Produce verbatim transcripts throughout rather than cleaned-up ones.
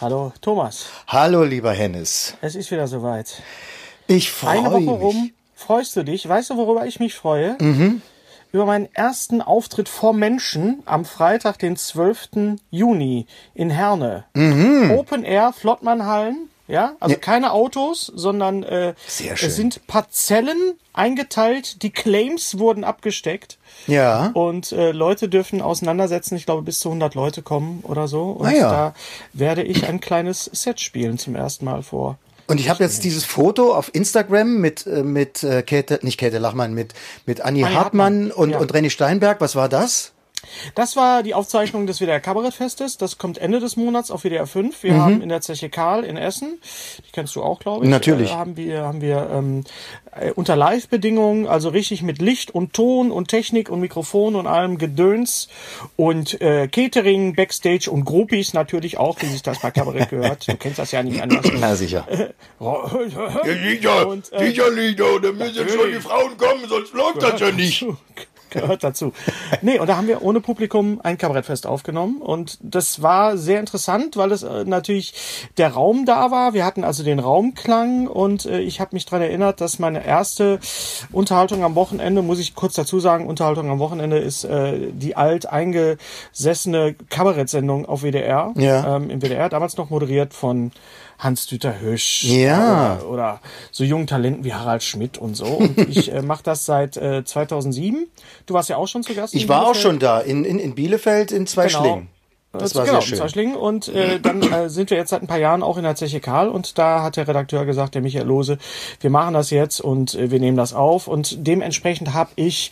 Hallo Thomas. Hallo lieber Hennes. Es ist wieder soweit. Ich freue mich. Eine Woche rum freust du dich. Weißt du, worüber ich mich freue? Mhm. Über meinen ersten Auftritt vor Menschen am Freitag, den zwölften Juni in Herne. Mhm. Open Air, Flottmannhallen. Ja, also Ja. keine Autos, sondern äh, Sehr schön. es sind Parzellen eingeteilt. Die Claims wurden abgesteckt. Ja. Und äh, Leute dürfen auseinandersetzen. Ich glaube, bis zu hundert Leute kommen oder so. Und Ah ja. da werde ich ein kleines Set spielen zum ersten Mal vor. Und ich habe jetzt dieses Foto auf Instagram mit äh, mit äh, Käthe, nicht Käthe Lachmann, mit mit Anni Anni Hartmann, Hartmann, und ja. und René Steinberg. Was war das? Das war die Aufzeichnung des W D R-Kabarettfestes. Das kommt Ende des Monats auf W D R fünf. Wir Mhm. haben in der Zeche Karl in Essen, die kennst du auch, glaube ich. Natürlich. Äh, haben wir, haben wir ähm, äh, unter Live-Bedingungen, also richtig mit Licht und Ton und Technik und Mikrofon und allem Gedöns und äh, Catering, Backstage und Groupies natürlich auch, wie sich das bei Kabarett gehört. Du kennst das ja nicht anders. Na sicher. Ja, sicher, Und, äh, sicherlich, da da müssen schon die natürlich. Frauen kommen, sonst läuft das ja nicht. Gehört dazu. Nee, und da haben wir ohne Publikum ein Kabarettfest aufgenommen und das war sehr interessant, weil es äh, natürlich der Raum da war. Wir hatten also den Raumklang und äh, ich habe mich daran erinnert, dass meine erste Unterhaltung am Wochenende, muss ich kurz dazu sagen, Unterhaltung am Wochenende ist äh, die alt eingesessene Kabarettsendung auf W D R, Ja. ähm, im W D R, damals noch moderiert von Hans-Dieter Hösch Ja. oder, oder so jungen Talenten wie Harald Schmidt und so. Und ich äh, mache das seit äh, zweitausendsieben. Du warst ja auch schon zu Gast. in Ich war auch Bielefeld. schon da in in in Bielefeld in Zweischlingen. Das Äh, war genau, sehr schön. in Zweischlingen. Und äh, dann äh, sind wir jetzt seit ein paar Jahren auch in der Zeche Karl und da hat der Redakteur gesagt, der Michael Lose, wir machen das jetzt und äh, wir nehmen das auf und dementsprechend habe ich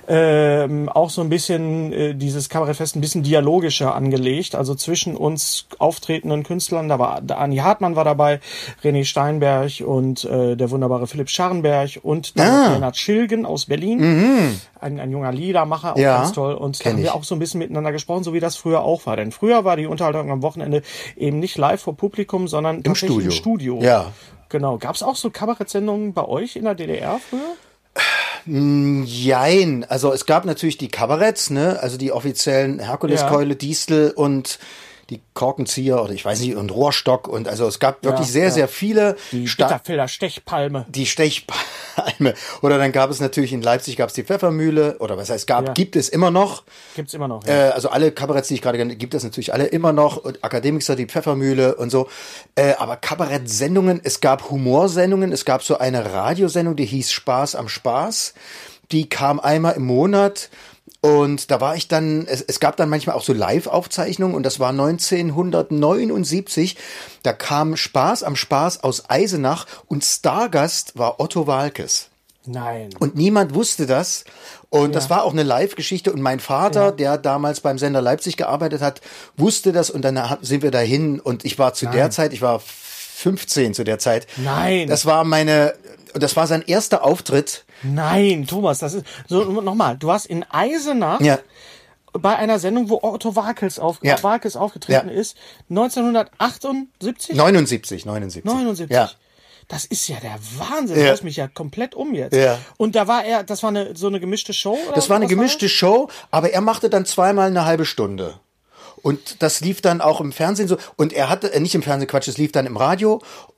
ähm, auch so ein bisschen äh, dieses Kabarettfest ein bisschen dialogischer angelegt, also zwischen uns auftretenden Künstlern, da war da Anni Hartmann war dabei, René Steinberg und äh, der wunderbare Philipp Scharrenberg und dann Ah. noch Lennart Schilgen aus Berlin, ein, ein junger Liedermacher, auch Ja, ganz toll und da kenn haben wir ich. auch so ein bisschen miteinander gesprochen, so wie das früher auch war, denn früher war die Unterhaltung am Wochenende eben nicht live vor Publikum, sondern tatsächlich Studio. im Studio. Ja. Genau. Gab es auch so Kabarettsendungen bei euch in der D D R früher? Jein, also es gab natürlich die Kabaretts, ne, also die offiziellen Herkuleskeule, Distel und die Korkenzieher oder ich weiß nicht, und Rohrstock und also es gab wirklich Ja, sehr, ja. sehr viele Die Sta- Bitterfelder Stechpalme. die Stechpalme. Oder dann gab es natürlich in Leipzig gab es die Pfeffermühle oder was heißt gab, Ja. gibt es immer noch. Gibt's immer noch. Äh, also alle Kabaretts, die ich gerade genannt, gibt es natürlich alle immer noch. Und Akademiker, die Pfeffermühle und so. Äh, aber Kabarettsendungen, es gab Humorsendungen, es gab so eine Radiosendung, die hieß Spaß am Spaß. Die kam einmal im Monat. Und da war ich dann, es, es gab dann manchmal auch so Live-Aufzeichnungen und das war neunzehnhundertneunundsiebzig. Da kam Spaß am Spaß aus Eisenach und Stargast war Otto Waalkes. Nein. Und niemand wusste das. Und das war auch eine Live-Geschichte. Und mein Vater, Ja. der damals beim Sender Leipzig gearbeitet hat, wusste das. Und dann hab- sind wir dahin. Und ich war zu der Zeit, ich war fünfzehn zu der Zeit. Nein. Das war meine, und das war sein erster Auftritt. Nein, Thomas, das ist so nochmal. Du warst in Eisenach. Ja. Bei einer Sendung, wo Otto Waalkes, auf, Ja. Waalkes aufgetreten Ja. ist, neunzehnhundertachtundsiebzig? neunundsiebzig, neunundsiebzig. neunundsiebzig. Ja. Das ist ja der Wahnsinn. Ja. Das haust mich ja komplett um jetzt. Ja. Und da war er, das war eine, so eine gemischte Show? Oder Das war eine was gemischte Show, aber er machte dann zweimal eine halbe Stunde. Und das lief dann auch im Fernsehen so. Und er hatte, äh, nicht im Fernsehen, Quatsch, es lief dann im Radio.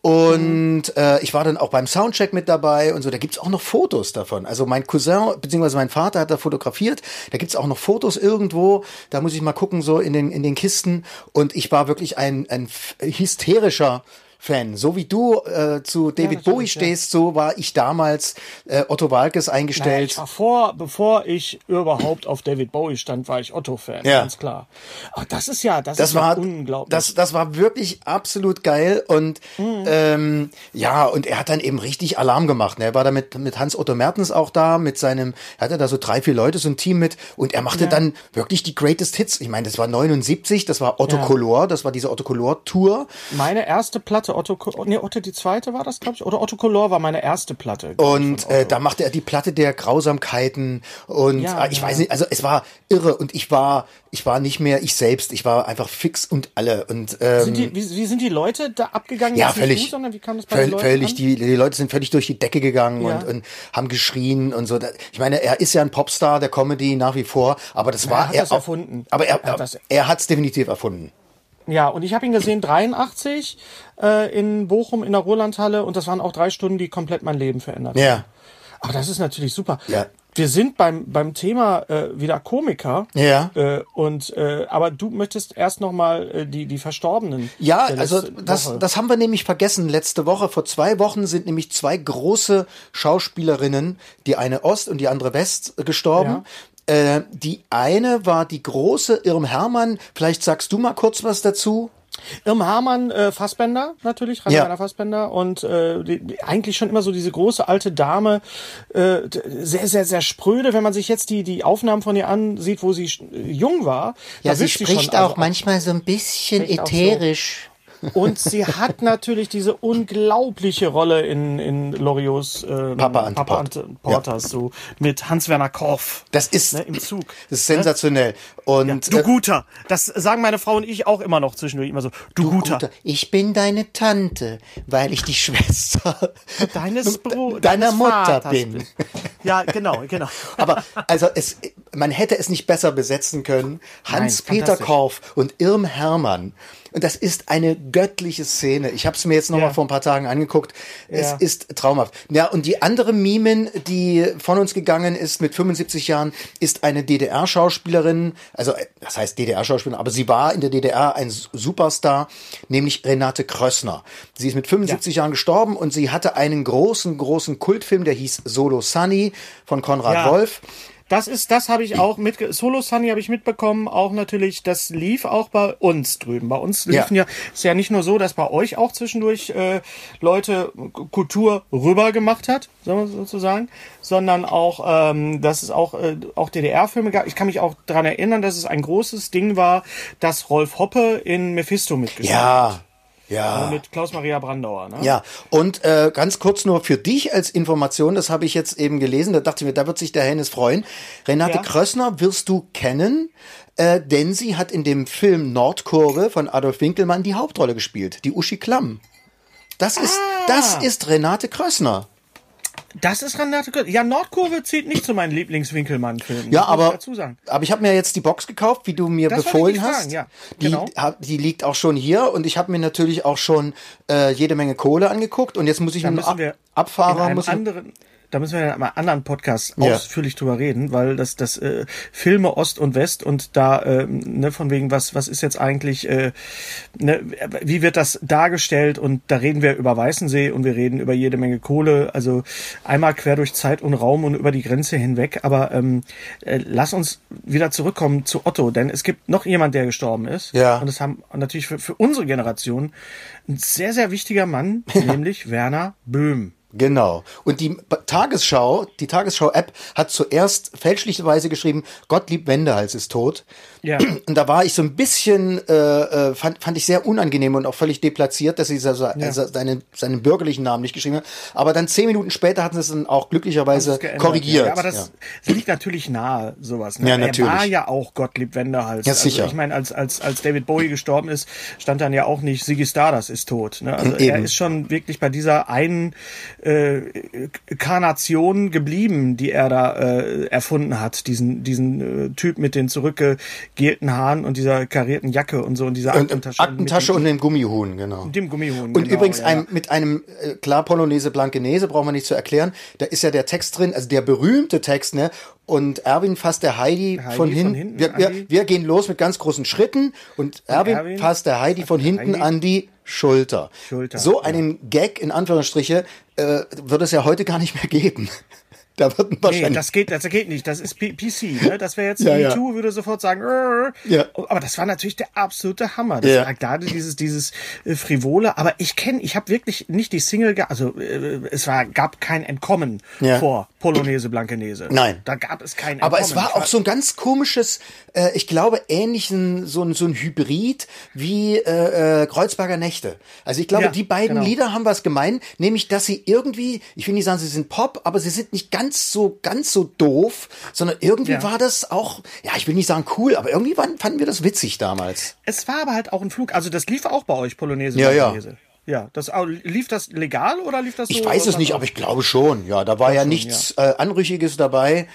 Und Mhm. äh, ich war dann auch beim Soundcheck mit dabei und so. Da gibt's auch noch Fotos davon. Also mein Cousin, beziehungsweise mein Vater hat da fotografiert. Da gibt's auch noch Fotos irgendwo. Da muss ich mal gucken, so in den, in den Kisten. Und ich war wirklich ein, ein f- hysterischer Fan. So wie du äh, zu David natürlich, Bowie ja. stehst, so war ich damals äh, Otto Waalkes Naja, eingestellt. ich war vor, bevor ich überhaupt auf David Bowie stand, war ich Otto-Fan, Ja. ganz klar. Aber das ist ja, das, Das ist war ja unglaublich. Das, das war wirklich absolut geil und Mhm. ähm, ja, und er hat dann eben richtig Alarm gemacht. Ne? Er war da mit, mit Hans-Otto Mertens auch da, mit seinem, er hatte da so drei, vier Leute, so ein Team mit und er machte Ja. dann wirklich die Greatest Hits. Ich meine, das war neunundsiebzig, das war Otto Ja. Color, das war diese Otto Color Tour. Meine erste Platte, Otto, Co- nee, Otto die zweite war das, glaube ich, oder Otto Color war meine erste Platte. glaub ich, Und von äh, Otto. da machte er die Platte der Grausamkeiten und Ja, äh, ich ja. weiß nicht, also es war irre und ich war, ich war nicht mehr ich selbst, ich war einfach fix und alle und ähm, sind die, wie, wie sind die Leute da abgegangen? Ja, Jetzt nicht völlig. Du, sondern wie kam das bei Völ- den Leuten völlig, an? die, die Leute sind völlig durch die Decke gegangen Ja. und, und haben geschrien und so. Da- Ich meine, er ist ja ein Popstar der Comedy nach wie vor, aber das war hat er das auch- erfunden. Aber er, Er hat das- er hat es definitiv erfunden. Ja, und ich habe ihn gesehen dreiundachtzig äh, in Bochum in der Ruhrlandhalle und das waren auch drei Stunden, die komplett mein Leben verändert haben. Ja. Aber das ist natürlich super. Ja. Wir sind beim beim Thema äh, wieder Komiker. Ja. Äh, und äh, aber du möchtest erst noch mal äh, die die Verstorbenen. Ja, der also letzten das, Woche. das haben wir nämlich vergessen letzte Woche. Vor zwei Wochen sind nämlich zwei große Schauspielerinnen, die eine Ost und die andere West, gestorben. Äh, die eine war die große Irm Hermann. Vielleicht sagst du mal kurz was dazu. Irm Hermann, äh, Fassbender natürlich, Ja. Rainer Fassbender und äh, die, die, eigentlich schon immer so diese große alte Dame, äh, d- sehr, sehr, sehr spröde, wenn man sich jetzt die die Aufnahmen von ihr ansieht, wo sie sch- jung war. Ja, da sie wirkt spricht schon, also, auch manchmal so ein bisschen spricht auch so. ätherisch. Und sie hat natürlich diese unglaubliche Rolle in, in Loriots äh, Papa and Papa Port. and Porters, so mit Hans-Werner Korff. Das ist, Ne, im Zug. das ist sensationell. Und Du äh, Guter. Das sagen meine Frau und ich auch immer noch zwischendurch immer so. Du, Guter. Guter, ich bin deine Tante, weil ich die Schwester Deines Bro deiner deines Mutter Vaters bin. bist. Ja, genau, genau. Aber also es, man hätte es nicht besser besetzen können. Hans-Peter fantastisch. Korff und Irm Hermann. Und das ist eine göttliche Szene. Ich habe es mir jetzt noch Ja. mal vor ein paar Tagen angeguckt. Es Ja. ist traumhaft. Ja, und die andere Mimin, die von uns gegangen ist mit fünfundsiebzig Jahren, ist eine D D R-Schauspielerin. Also, äh, das heißt D D R-Schauspielerin, aber sie war in der D D R ein Superstar, nämlich Renate Krössner. Sie ist mit fünfundsiebzig Jahren gestorben und sie hatte einen großen, großen Kultfilm, der hieß Solo Sunny von Konrad Ja. Wolf. Das ist, das habe ich auch mit Solo Sunny habe ich mitbekommen, auch natürlich, das lief auch bei uns drüben. Bei uns liefen ja, ist ja nicht nur so, dass bei euch auch zwischendurch äh, Leute Kultur rüber gemacht hat, sozusagen, sondern auch, ähm, dass es auch äh, auch D D R-Filme gab. Ich kann mich auch daran erinnern, dass es ein großes Ding war, dass Rolf Hoppe in Mephisto mitgespielt hat. Ja. Ja. Mit Klaus-Maria Brandauer, ne? Ja, und äh, ganz kurz nur für dich als Information, das habe ich jetzt eben gelesen, da dachte ich mir, da wird sich der Hennes freuen. Renate Ja. Krössner wirst du kennen, äh, denn sie hat in dem Film Nordkurve von Adolf Winkelmann die Hauptrolle gespielt, die Uschi Klamm. Das ist, Ah. das ist Renate Krössner. Das ist Renate Krössner. Ja, Nordkurve zählt nicht zu meinen Lieblings-Winkelmann-Filmen. Ja, das muss ich aber, dazu sagen. aber ich habe mir jetzt die Box gekauft, wie du mir Das wollte befohlen ich dich hast. fragen, ja. Die, Genau. hab, die liegt auch schon hier und ich habe mir natürlich auch schon äh, jede Menge Kohle angeguckt und jetzt muss ich Da mit dem müssen Ab wir in Abfahrer einem muss ich, anderen, da müssen wir in einem anderen Podcast Ja. ausführlich drüber reden, weil das das äh, Filme Ost und West und da ähm, ne, von wegen was was ist jetzt eigentlich äh, ne, wie wird das dargestellt und da reden wir über Weißensee und wir reden über jede Menge Kohle, also einmal quer durch Zeit und Raum und über die Grenze hinweg, aber ähm, äh, lass uns wieder zurückkommen zu Otto, denn es gibt noch jemand, der gestorben ist, Ja. und das haben natürlich für, für unsere Generation ein sehr sehr wichtiger Mann, nämlich Werner Böhm. Genau. Und die B- Tagesschau, die Tagesschau-App hat zuerst fälschlicherweise geschrieben, Gottlieb Wendehals ist tot. Ja. Und da war ich so ein bisschen, äh, äh, fand, fand ich sehr unangenehm und auch völlig deplatziert, dass sie so, so, Ja. also seinen, seinen bürgerlichen Namen nicht geschrieben hat. Aber dann zehn Minuten später hatten sie es dann auch glücklicherweise Das geändert, korrigiert. Ja, aber das, Ja. das liegt natürlich nahe, sowas. Ne? Ja, natürlich. Er war ja auch Gottlieb Wendehals. Ja, sicher. Also ich meine, als, als, als David Bowie gestorben ist, stand dann ja auch nicht Ziggy Stardust ist tot. Ne? Also Eben. er ist schon wirklich bei dieser einen äh, Karnation geblieben, die er da äh, erfunden hat. Diesen, diesen äh, Typ mit den zurückgegelten Haaren und dieser karierten Jacke und so und dieser Und, Aktentasche. Aktentasche mit und dem Gummihuhn, genau. dem, dem Gummihuhn. Und genau, übrigens ja. ein, mit einem, äh, klar, Polonaise Blankenese, braucht man nicht zu erklären. Da ist ja der Text drin, also der berühmte Text, ne? Und Erwin fasst der Heidi, Heidi von, von hin, hinten wir, an wir, die- wir gehen los mit ganz großen Schritten und Erwin, Erwin fasst der Heidi von hinten Heidi an die Schulter. Schulter, So ja. einen Gag, in Anführungsstriche, äh, wird es ja heute gar nicht mehr geben. Da wird Nee, wahrscheinlich... das geht, das geht nicht. Das ist P- PC, ne? Das wäre jetzt Ja, Me ja. Too, würde sofort sagen. "Rrr." Ja. Aber das war natürlich der absolute Hammer. Das Ja. war gerade dieses, dieses äh, frivole. Aber ich kenne, ich habe wirklich nicht die Single, ge- also äh, es war, gab kein Entkommen Ja. vor Polonaise Blankenese. Nein. Da gab es kein Entkommen. Aber es war Ich auch so ein ganz komisches, äh, ich glaube, ähnlichen, so ein, so ein Hybrid wie äh, äh, Kreuzberger Nächte. Also ich glaube, Ja, die beiden genau. Lieder haben was gemein, nämlich, dass sie irgendwie, ich will nicht sagen, sie sind Pop, aber sie sind nicht ganz so, ganz so doof, sondern irgendwie Ja. war das auch, ja, ich will nicht sagen cool, aber irgendwie waren, fanden wir das witzig damals. Es war aber halt auch ein Flug. Also das lief auch bei euch, Polonaise Ja, ja. Blankenese. Ja, das lief das legal oder lief das so? Ich weiß es nicht, aber ich glaube schon. Ja, da war ja schon, nichts Äh, Anrüchiges dabei.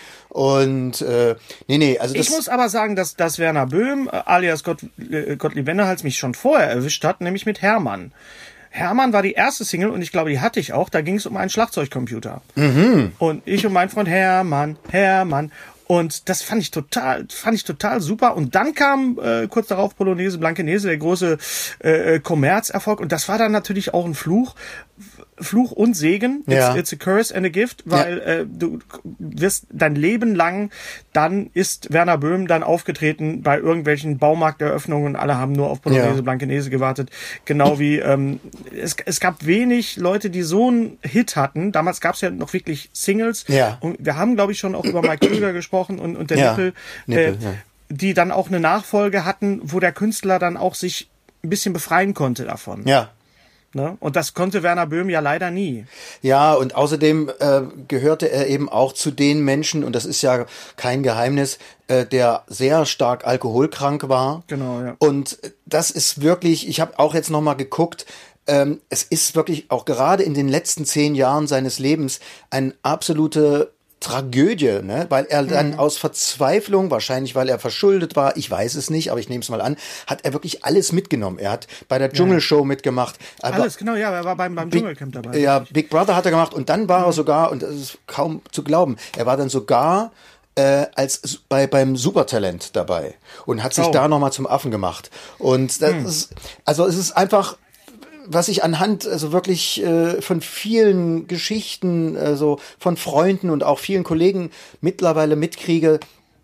Und äh, nee, nee, also das. Ich muss aber sagen, dass, dass Werner Böhm, äh, alias Gott, äh, Gottlieb Wendehals, mich schon vorher erwischt hat, nämlich mit Hermann. Hermann war die erste Single und ich glaube, die hatte ich auch. Da ging es um einen Schlagzeugcomputer. Mhm. Und ich und mein Freund Hermann, Hermann. Und das fand ich total, fand ich total super. Und dann kam äh, kurz darauf Polonaise, Blankenese, der große äh, Kommerzerfolg. Und das war dann natürlich auch ein Fluch. Fluch und Segen. It's, Ja. it's a curse and a gift, weil Ja. äh, du wirst dein Leben lang, dann ist Werner Böhm dann aufgetreten bei irgendwelchen Baumarkteröffnungen. Alle haben nur auf Polonaise, Ja. Blankenese gewartet. Genau wie ähm, es, es gab wenig Leute, die so einen Hit hatten. Damals gab es ja noch wirklich Singles. Ja. Und wir haben, glaube ich, schon auch über Mike Krüger gesprochen und, und der Ja. Nippel, Nippel, äh, ja. die dann auch eine Nachfolge hatten, wo der Künstler dann auch sich ein bisschen befreien konnte davon. Ja. Ne? Und das konnte Werner Böhm ja leider nie. Ja, und außerdem äh, gehörte er eben auch zu den Menschen, und das ist ja kein Geheimnis, äh, der sehr stark alkoholkrank war. Genau, ja. Und das ist wirklich, ich habe auch jetzt nochmal geguckt, ähm, es ist wirklich auch gerade in den letzten zehn Jahren seines Lebens eine absolute Tragödie, ne? Weil er dann aus Verzweiflung, wahrscheinlich weil er verschuldet war, ich weiß es nicht, aber ich nehme es mal an, hat er wirklich alles mitgenommen. Er hat bei der Dschungelshow mitgemacht. Er Alles, genau, ja, er war beim, beim Dschungelcamp dabei. Ja, Big Brother hat er gemacht und dann war er sogar, und das ist kaum zu glauben, er war dann sogar äh, als bei beim Supertalent dabei und hat sich Oh. da nochmal zum Affen gemacht. Und das ist, also es ist einfach, was ich anhand also wirklich äh, von vielen Geschichten, also von Freunden und auch vielen Kollegen mittlerweile mitkriege,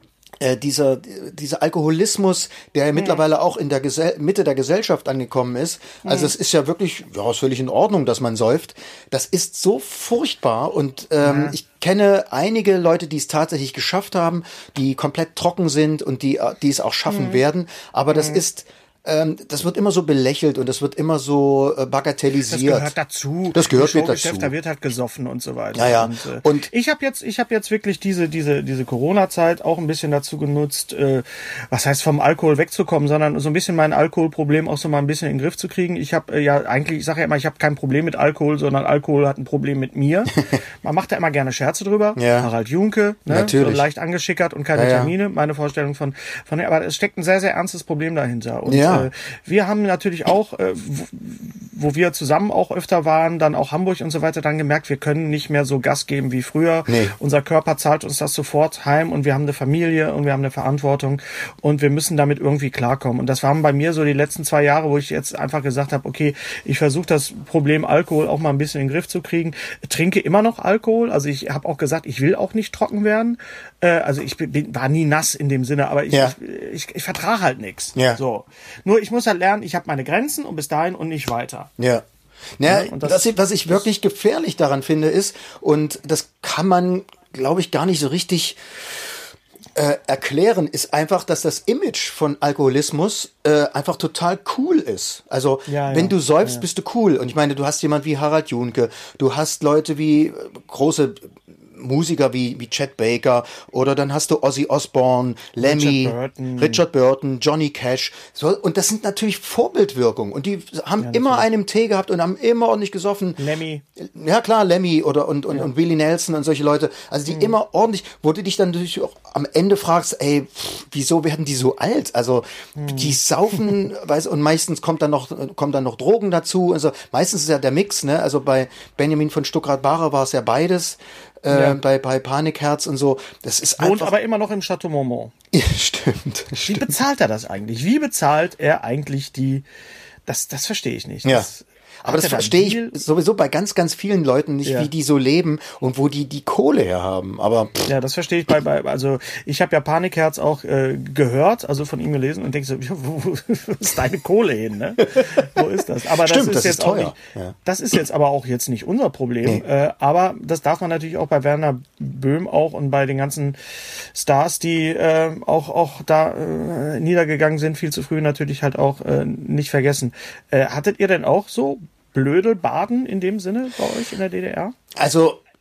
äh, dieser dieser Alkoholismus, der ja mittlerweile auch in der Gesell- Mitte der Gesellschaft angekommen ist. Also es ist ja wirklich, ja, ist völlig in Ordnung, dass man säuft. Das ist so furchtbar und ähm, Ja. ich kenne einige Leute, die es tatsächlich geschafft haben, die komplett trocken sind und die äh, die es auch schaffen werden. Aber das ist Ähm, das wird immer so belächelt und das wird immer so äh, Das bagatellisiert. gehört dazu. Das gehört Im mit Showgeschäft, dazu. Da wird halt gesoffen und so weiter. Ja, ja. Und, äh, Und- ich habe jetzt, ich habe jetzt wirklich diese, diese, diese Corona-Zeit auch ein bisschen dazu genutzt, äh, was heißt vom Alkohol wegzukommen, sondern so ein bisschen mein Alkoholproblem auch so mal ein bisschen in den Griff zu kriegen. Ich habe äh, ja eigentlich, ich sage ja immer, ich habe kein Problem mit Alkohol, sondern Alkohol hat ein Problem mit mir. Man macht da immer gerne Scherze drüber. Ja. Harald Junke, ne? Natürlich. So leicht angeschickert und keine Ja, ja. Termine. Meine Vorstellung von, von, aber es steckt ein sehr, sehr ernstes Problem dahinter. Und Ja. äh, wir haben natürlich auch, äh, wo, wo wir zusammen auch öfter waren, dann auch Hamburg und so weiter, dann gemerkt, wir können nicht mehr so Gas geben wie früher. Nee. Unser Körper zahlt uns das sofort heim und wir haben eine Familie und wir haben eine Verantwortung und wir müssen damit irgendwie klarkommen. Und das waren bei mir so die letzten zwei Jahre, wo ich jetzt einfach gesagt habe, okay, ich versuche das Problem Alkohol auch mal ein bisschen in den Griff zu kriegen. Trinke immer noch Alkohol, also ich habe auch gesagt, ich will auch nicht trocken werden. Äh, also ich bin, war nie nass in dem Sinne, aber ich, Ja. ich, ich, ich vertrage halt nichts. Ja. So. Nur ich muss halt lernen, ich habe meine Grenzen und bis dahin und nicht weiter. Ja. Ja, Ja, und das- das, was, ich, was ich wirklich gefährlich daran finde, ist, und das kann man, glaube ich, gar nicht so richtig äh, erklären, ist einfach, dass das Image von Alkoholismus äh, einfach total cool ist. Also, Ja, wenn ja, du säufst, ja. bist du cool. Und ich meine, du hast jemand wie Harald Junke, du hast Leute wie äh, große Musiker wie, wie Chet Baker oder dann hast du Ozzy Osbourne, Lemmy, Richard Burton. Richard Burton, Johnny Cash. So, und das sind natürlich Vorbildwirkungen. Und die haben immer einen im Tee gehabt und haben immer ordentlich gesoffen. Lemmy. Ja klar, Lemmy oder und, und, und Willie Nelson und solche Leute. Also die immer ordentlich, wo du dich dann natürlich auch am Ende fragst, ey, pff, wieso werden die so alt? Also die saufen, weiß, und meistens kommt dann noch, kommt dann noch Drogen dazu. Also meistens ist ja der Mix, ne? Also bei Benjamin von Stuckrad-Barre war es ja beides. Äh, Ja. bei, bei Panikherz und so. Das ist Wohnt einfach. aber immer noch im Chateau Marmont. Ja, stimmt. Wie bezahlt er das eigentlich? Wie bezahlt er eigentlich die, das, das verstehe ich nicht. Ja. Das, Aber hat das er da einen verstehe Deal? ich sowieso bei ganz, ganz vielen Leuten nicht, Ja. wie die so leben und wo die die Kohle her haben. Aber pff, Ja, das verstehe ich bei, bei also ich habe ja Panikherz auch äh, gehört, also von ihm gelesen und denke so, ja, wo, wo ist deine Kohle hin, ne? Wo ist das? Aber Stimmt, das ist das jetzt ist auch teuer. nicht, Ja. das ist jetzt aber auch jetzt nicht unser Problem, äh, aber das darf man natürlich auch bei Werner Böhm auch und bei den ganzen Stars, die äh, auch auch da äh, niedergegangen sind, viel zu früh natürlich halt auch äh, nicht vergessen. Äh, hattet ihr denn auch so Blödelbaden in dem Sinne bei euch in der D D R? also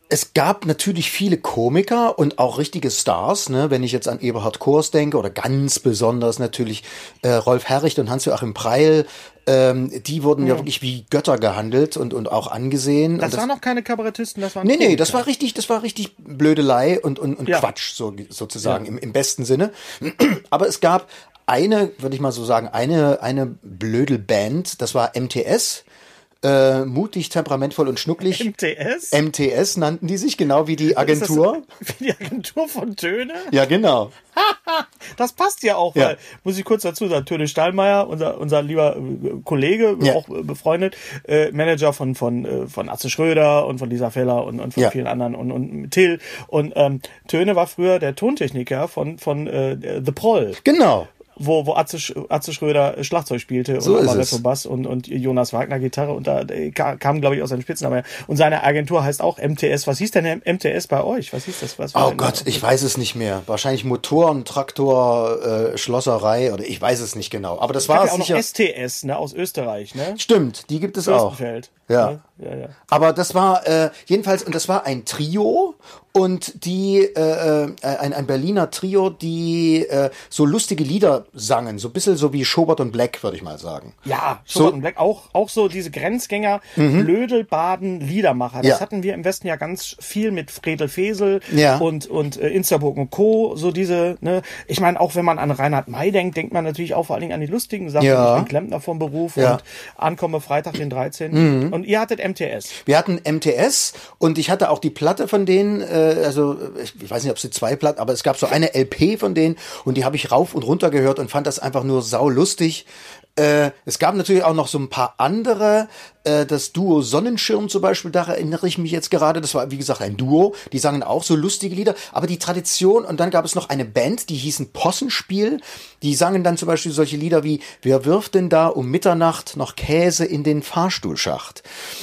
es gab natürlich viele Komiker und auch richtige Stars, ne? Wenn ich jetzt an Eberhard Kors denke oder ganz besonders natürlich äh, Rolf Herricht und Hans-Joachim Preil, ähm, die wurden ja. ja wirklich wie Götter gehandelt und und auch angesehen. Das, und das waren noch keine Kabarettisten, das waren Nee, Komiker. nee, das war richtig, das war richtig Blödelei und und, und ja. Quatsch so sozusagen ja. im, im besten Sinne. Aber es gab eine, würde ich mal so sagen, eine eine Blödelband, das war M T S. Äh, mutig, temperamentvoll und schnucklig. M T S? M T S nannten die sich, genau wie die Agentur. Das, wie die Agentur von Töne? Ja, genau. Das passt ja auch, ja. weil, muss ich kurz dazu sagen, Töne Stallmeier, unser, unser lieber Kollege, ja. auch befreundet, äh, Manager von, von, äh, von Atze Schröder und von Lisa Feller und, und von ja. vielen anderen und, und Till. Und ähm, Töne war früher der Tontechniker von, von äh, The Proll. Genau. Wo, wo Atze, Atze Schröder Schlagzeug spielte so und Amaretto Bass und, und Jonas Wagner Gitarre und da kam, glaube ich, aus seinem Spitznamen. Und seine Agentur heißt auch M T S. Was hieß denn M T S bei euch? Was hieß das? Was oh Gott, ich weiß es nicht mehr. Wahrscheinlich Motoren, Traktor, äh, Schlosserei oder ich weiß es nicht genau. Aber das es war gab ja auch sicher. noch S T S, ne, aus Österreich, ne? Stimmt, die gibt es auch. Ja. Ne? Ja, ja. Aber das war äh, jedenfalls, und das war ein Trio und die, äh, äh, ein, ein Berliner Trio, die äh, so lustige Lieder sangen, so ein bisschen so wie Schobert und Black, würde ich mal sagen. Ja, Schobert so, und Black, auch, auch so diese Grenzgänger, mhm. Blödelbaden, Liedermacher. Das ja. hatten wir im Westen ja ganz viel mit Fredel Fesel ja. und, und äh, Instaburg und Co., so diese, ne, ich meine, auch wenn man an Reinhard May denkt, denkt man natürlich auch vor allen Dingen an die lustigen Sachen. Ja. Ich bin Klempner vom Beruf ja. und ankomme Freitag den dreizehnten Mhm. Und ihr hattet M T S. Wir hatten M T S und ich hatte auch die Platte von denen, äh, also ich weiß nicht, ob sie zwei Platten, aber es gab so eine L P von denen und die habe ich rauf und runter gehört und fand das einfach nur saulustig. Äh, es gab natürlich auch noch so ein paar andere, äh, das Duo Sonnenschirm zum Beispiel, da erinnere ich mich jetzt gerade, das war wie gesagt ein Duo, die sangen auch so lustige Lieder, aber die Tradition, und dann gab es noch eine Band, die hießen Possenspiel, die sangen dann zum Beispiel solche Lieder wie Wer wirft denn da um Mitternacht noch Käse in den Fahrstuhlschacht?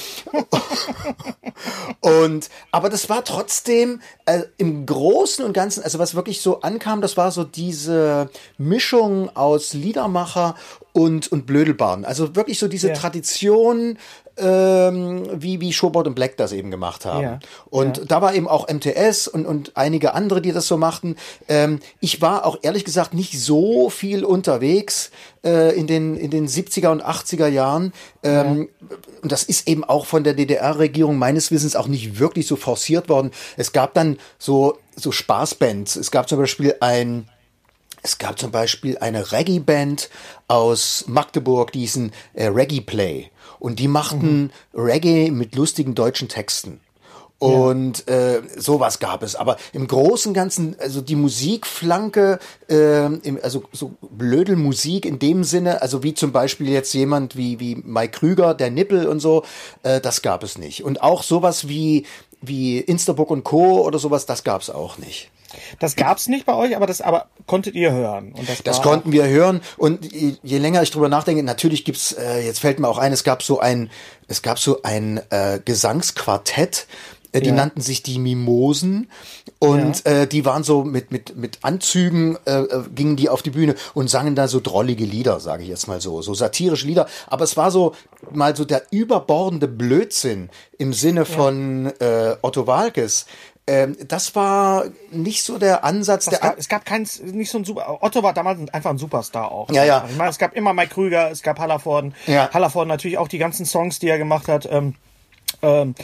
Und aber das war trotzdem äh, im Großen und Ganzen, also was wirklich so ankam, das war so diese Mischung aus Liedermacher und und Blödelbaren, also wirklich so diese ja. Tradition, ähm, wie wie Schobert und Black das eben gemacht haben. Ja. Und ja. da war eben auch M T S und und einige andere, die das so machten. Ähm, ich war auch ehrlich gesagt nicht so viel unterwegs äh, in den in den siebziger und achtziger Jahren. Ähm, ja. Und das ist eben auch von der D D R-Regierung meines Wissens auch nicht wirklich so forciert worden. Es gab dann so so Spaßbands. Es gab zum Beispiel ein Es gab zum Beispiel eine Reggae-Band aus Magdeburg, die hießen äh, Reggae Play. Und die machten mhm. Reggae mit lustigen deutschen Texten. Und ja. äh, sowas gab es. Aber im Großen und Ganzen, also die Musikflanke, äh, im, also so Blödelmusik in dem Sinne, also wie zum Beispiel jetzt jemand wie wie Mike Krüger, der Nippel und so, äh, das gab es nicht. Und auch sowas wie wie Instabook und Co. oder sowas, das gab es auch nicht. Das gab's nicht bei euch, aber das aber konntet ihr hören. Und das das war konnten wir hören. Und je, je länger ich drüber nachdenke, natürlich gibt's, äh, jetzt fällt mir auch ein, es gab so ein, es gab so ein äh, Gesangsquartett. Äh, die ja. nannten sich die Mimosen. Und ja. äh, die waren so mit mit mit Anzügen äh, gingen die auf die Bühne und sangen da so drollige Lieder, sage ich jetzt mal so, so satirische Lieder. Aber es war so mal so der überbordende Blödsinn im Sinne ja. von äh, Otto Waalkes. Ähm, das war nicht so der Ansatz. Der gab, An- es gab kein, nicht so ein Super. Otto war damals einfach ein Superstar auch. Ja, ja. Ich meine, es gab immer Mike Krüger, es gab Hallervorden. Ja. Hallervorden natürlich auch die ganzen Songs, die er gemacht hat. Ähm, ähm,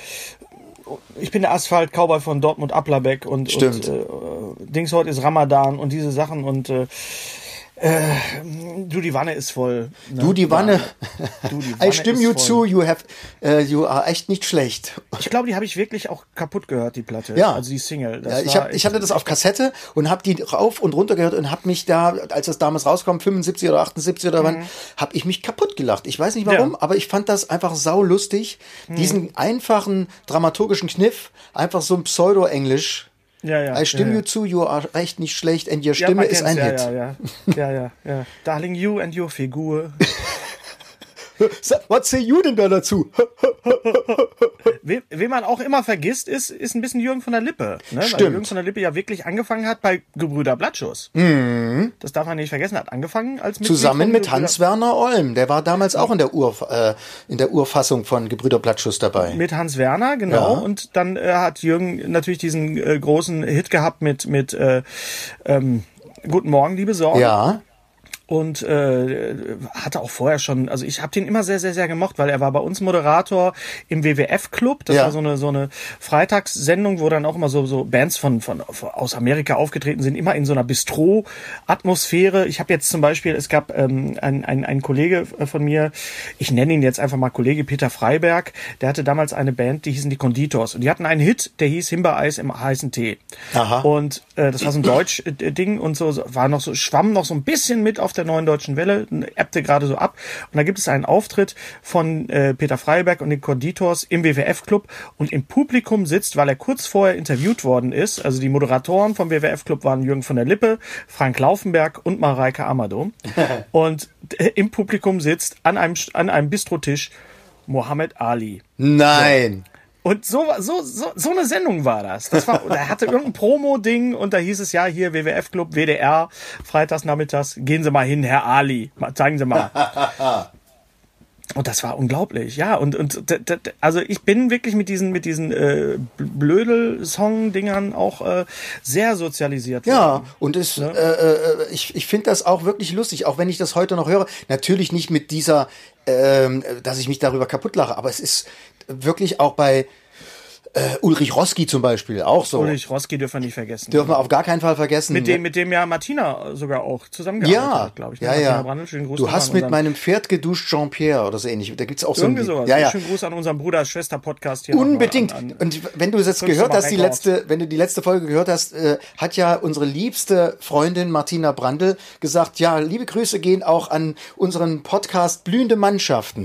ich bin der Asphalt Cowboy von Dortmund Applerbeck und, Stimmt. und äh, Dings heute ist Ramadan und diese Sachen und äh, Äh, du, die Wanne ist voll. Ne? Du, die Wanne. Du, die Wanne I stimme you zu, you have, uh, you are echt nicht schlecht. Ich glaube, die habe ich wirklich auch kaputt gehört, die Platte. Ja. Also die Single. Das ja, ich, war hab, ich hatte das auf Kassette und habe die rauf und runter gehört und habe mich da, als das damals rauskam, fünfundsiebzig oder achtundsiebzig oder wann, mhm. habe ich mich kaputt gelacht. Ich weiß nicht warum, ja. aber ich fand das einfach saulustig. Mhm. Diesen einfachen dramaturgischen Kniff, einfach so ein Pseudo-Englisch. Ja, ja. I stimme ja, you zu, you are echt nicht schlecht and your Stimme ja, ist ein ja, Hit. Ja, ja, ja, ja, ja. Darling, you and your Figur. Was say you denn da dazu? Wen, wen man auch immer vergisst, ist, ist ein bisschen Jürgen von der Lippe. Ne? Stimmt. Weil Jürgen von der Lippe ja wirklich angefangen hat bei Gebrüder Blattschuss. Mhm. Das darf man nicht vergessen, hat angefangen als Mitglied Zusammen von mit Gebrüder- Hans-Werner Olm. Der war damals auch in der, Ur, äh, in der Urfassung von Gebrüder Blattschuss dabei. Mit Hans Werner, genau. Ja. Und dann äh, hat Jürgen natürlich diesen äh, großen Hit gehabt mit, mit äh, ähm, Guten Morgen, liebe Sorge. Ja. Und äh, hatte auch vorher schon, also ich habe den immer sehr, sehr, sehr gemocht, weil er war bei uns Moderator im W W F-Club. Das Ja. war so eine so eine Freitagssendung, wo dann auch immer so so Bands von von, von aus Amerika aufgetreten sind, immer in so einer Bistro-Atmosphäre. Ich habe jetzt zum Beispiel, es gab ähm, ein, ein ein Kollege von mir, ich nenne ihn jetzt einfach mal Kollege Peter Freiberg, der hatte damals eine Band, die hießen die Conditors. Und die hatten einen Hit, der hieß Himbeereis im heißen Tee. Aha. Und äh, das war so ein Deutsch-Ding und so, so war noch so, schwamm noch so ein bisschen mit auf der neuen deutschen Welle, ebbte gerade so ab. Und da gibt es einen Auftritt von äh, Peter Freiberg und den Conditors im W W F-Club und im Publikum sitzt, weil er kurz vorher interviewt worden ist, also die Moderatoren vom W W F-Club waren Jürgen von der Lippe, Frank Laufenberg und Mareike Amado. Und äh, im Publikum sitzt an einem, an einem Bistrotisch Muhammad Ali. Nein. Und so, so, so, so eine Sendung war das. Das war, er hatte irgendein Promo-Ding und da hieß es ja hier W W F-Club, W D R, freitags nachmittags, gehen Sie mal hin, Herr Ali, mal, zeigen Sie mal. Und das war unglaublich, ja. Und, und d- d- also ich bin wirklich mit diesen, mit diesen äh, Blödel-Song-Dingern auch äh, sehr sozialisiert worden. Ja, und es, äh, äh, ich, ich finde das auch wirklich lustig, auch wenn ich das heute noch höre. Natürlich nicht mit dieser, ähm, dass ich mich darüber kaputt lache, aber es ist wirklich auch bei äh, Ulrich Roski zum Beispiel auch so. Ulrich Roski dürfen wir nicht vergessen. Dürfen wir auf gar keinen Fall vergessen. Mit dem, mit dem ja Martina sogar auch zusammengearbeitet ja, hat, glaube ich. ne? ja, Martina ja. Brandl, schönen Gruß Du nochmal hast an mit unseren- meinem Pferd geduscht, Jean-Pierre oder so ähnlich. Da gibt's auch so Irgendwie ein sowas. Ja, ja. Schönen Gruß an unseren Bruder-Schwester-Podcast hier. Unbedingt. nochmal An, an, Und wenn du es jetzt Fünfmal gehört hast, die Records. letzte, wenn du die letzte Folge gehört hast, äh, hat ja unsere liebste Freundin Martina Brandl gesagt, ja, liebe Grüße gehen auch an unseren Podcast Blühende Mannschaften.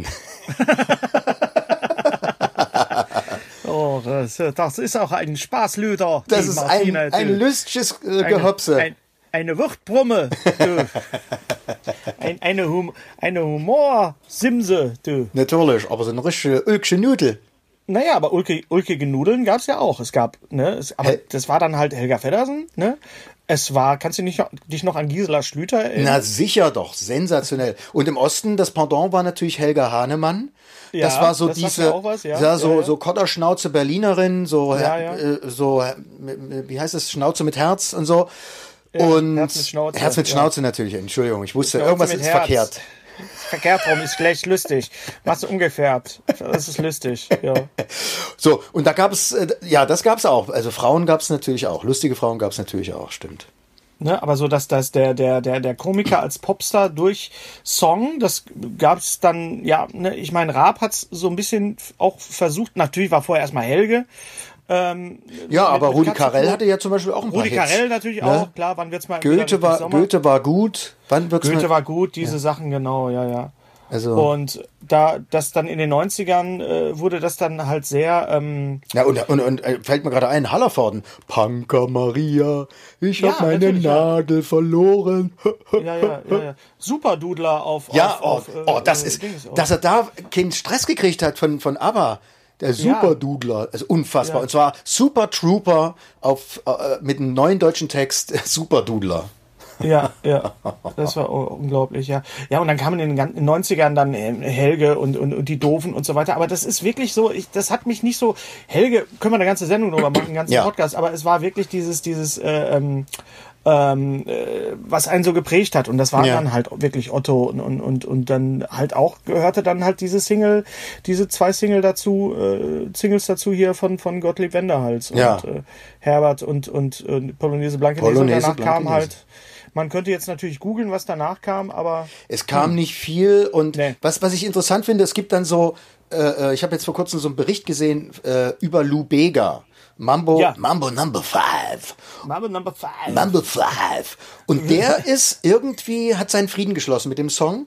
Oh, das, das ist auch ein Spaßlüder. Das die ist Martina, ein, ein du. lüstches äh, Eine- Gehopse. Ein, eine Wuchtbrumme, du. ein, eine, hum, eine Humorsimse, du. Natürlich, aber so eine richtige Ulksche Nudel. Naja, aber ulke, ulkige Nudeln gab's ja auch. Es gab, ne, es, aber Hel- das war dann halt Helga Feddersen, ne? Es war, kannst du nicht, noch- dich noch an Gisela Schlüter erinnern? Na sicher doch, sensationell. Und im Osten, das Pendant war natürlich Helga Hahnemann. Ja, das war so das sagt diese, mir auch was, ja. ja, so, Ja, ja. so Kotterschnauze Berlinerin, so, Ja, ja. Äh, so, äh, wie heißt es, Schnauze mit Herz und so. Und Herz mit Schnauze, Herz mit ja. Schnauze natürlich, Entschuldigung, ich wusste, Schnauze irgendwas mit ist Herz. verkehrt. Verkehrt rum ist schlecht lustig. Machst du umgekehrt. Das ist lustig, ja. So, und da gab es, äh, ja, das gab es auch. Also Frauen gab es natürlich auch. Lustige Frauen gab es natürlich auch, stimmt. Ne, aber so, dass, dass der, der, der, der Komiker als Popstar durch Song, das gab's dann, ja, ne, ich meine, Raab hat's so ein bisschen auch versucht, natürlich war vorher erstmal Helge. Ähm, Ja, mit- aber mit Rudi Katzenflug. Carell hatte ja zum Beispiel auch ein paar Rudi Hits. Carell natürlich Ne? auch, klar, wann wird's mal wieder Goethe richtig war, Sommer? Goethe war gut. Wann wird's Goethe mal, war gut, diese Sachen, genau, ja, ja. also, Und da, das dann in den neunzigern äh, wurde das dann halt sehr, ähm, ja, und, und, und äh, fällt mir gerade ein, Hallervorden. Panker Maria, ich Ja, hab meine natürlich, ja. Nadel verloren. ja, ja, ja, ja. Superdudler auf, Ja, auf, oh, auf, äh, oh, das äh, ist, Dings, oh. dass er da keinen Stress gekriegt hat von, von ABBA. Der Superdudler, also unfassbar. Ja. Und zwar Super Trooper auf, äh, mit einem neuen deutschen Text, Superdudler. Ja, ja, das war u- unglaublich, ja. Ja, und dann kamen in den ganzen neunzigern dann äh, Helge und, und, und die Doofen und so weiter. Aber das ist wirklich so, ich, das hat mich nicht so, Helge, können wir eine ganze Sendung drüber machen, einen ganzen Ja. Podcast, aber es war wirklich dieses, dieses, äh, ähm, ähm, äh, was einen so geprägt hat. Und das war Ja. dann halt wirklich Otto und, und, und, und dann halt auch gehörte dann halt diese Single, diese zwei Single dazu, äh, Singles dazu hier von, von Gottlieb Wenderhals und Ja. äh, Herbert und, und, und Polonaise Blankenese. Und Polonaise danach kam Blankenese. halt, man könnte jetzt natürlich googeln, was danach kam, aber Es kam nicht viel und Nee. was, was ich interessant finde, es gibt dann so, äh, äh, ich habe jetzt vor kurzem so einen Bericht gesehen äh, über Lou Bega. Mambo, Ja. Mambo Number Five. Mambo Number Five. Number Five. Und der ist irgendwie, hat seinen Frieden geschlossen mit dem Song.